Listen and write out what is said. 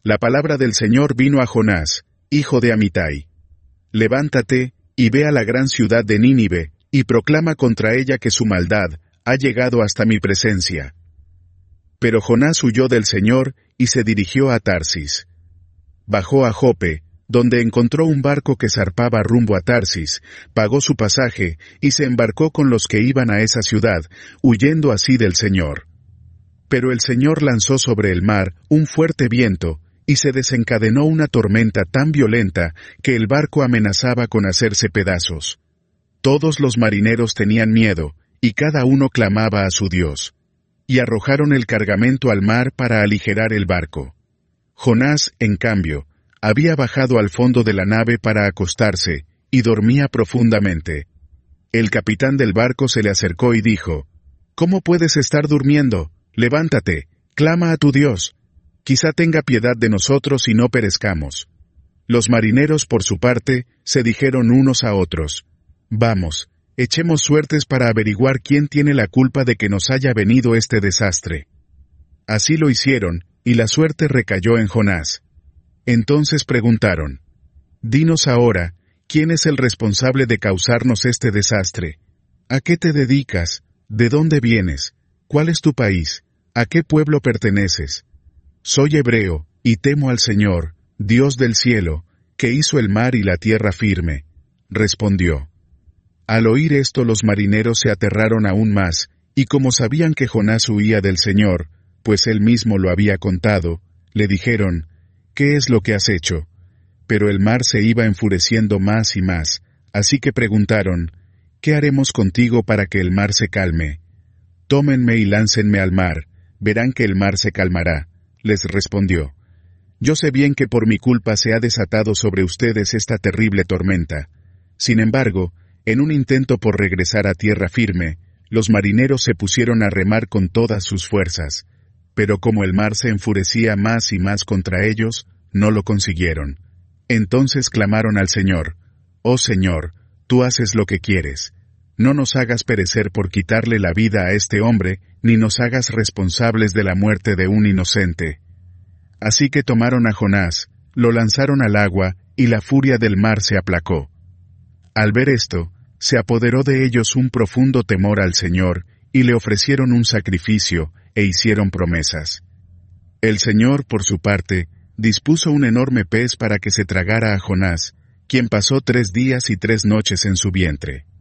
La palabra del Señor vino a Jonás, hijo de Amitai. Levántate, y ve a la gran ciudad de Nínive, y proclama contra ella que su maldad ha llegado hasta mi presencia. Pero Jonás huyó del Señor, y se dirigió a Tarsis. Bajó a Jope, donde encontró un barco que zarpaba rumbo a Tarsis, pagó su pasaje, y se embarcó con los que iban a esa ciudad, huyendo así del Señor. Pero el Señor lanzó sobre el mar un fuerte viento, y se desencadenó una tormenta tan violenta que el barco amenazaba con hacerse pedazos. Todos los marineros tenían miedo, y cada uno clamaba a su Dios. Y arrojaron el cargamento al mar para aligerar el barco. Jonás, en cambio, había bajado al fondo de la nave para acostarse, y dormía profundamente. El capitán del barco se le acercó y dijo, «¿Cómo puedes estar durmiendo? Levántate, clama a tu Dios. Quizá tenga piedad de nosotros y no perezcamos». Los marineros, por su parte, se dijeron unos a otros, «Vamos, echemos suertes para averiguar quién tiene la culpa de que nos haya venido este desastre». Así lo hicieron, y la suerte recayó en Jonás. Entonces preguntaron, «Dinos ahora, ¿quién es el responsable de causarnos este desastre? ¿A qué te dedicas? ¿De dónde vienes? ¿Cuál es tu país? ¿A qué pueblo perteneces?» «Soy hebreo, y temo al Señor, Dios del cielo, que hizo el mar y la tierra firme», respondió. Al oír esto los marineros se aterraron aún más, y como sabían que Jonás huía del Señor, pues él mismo lo había contado, le dijeron, «¿Qué es lo que has hecho?» Pero el mar se iba enfureciendo más y más, así que preguntaron, «¿Qué haremos contigo para que el mar se calme?» «Tómenme y láncenme al mar, verán que el mar se calmará», les respondió. «Yo sé bien que por mi culpa se ha desatado sobre ustedes esta terrible tormenta. Sin embargo, en un intento por regresar a tierra firme, los marineros se pusieron a remar con todas sus fuerzas. Pero como el mar se enfurecía más y más contra ellos, no lo consiguieron. Entonces clamaron al Señor, «Oh Señor, tú haces lo que quieres. No nos hagas perecer por quitarle la vida a este hombre, ni nos hagas responsables de la muerte de un inocente». Así que tomaron a Jonás, lo lanzaron al agua, y la furia del mar se aplacó. Al ver esto, se apoderó de ellos un profundo temor al Señor, y le ofrecieron un sacrificio, e hicieron promesas. El Señor, por su parte, dispuso un enorme pez para que se tragara a Jonás, quien pasó 3 días y 3 noches en su vientre.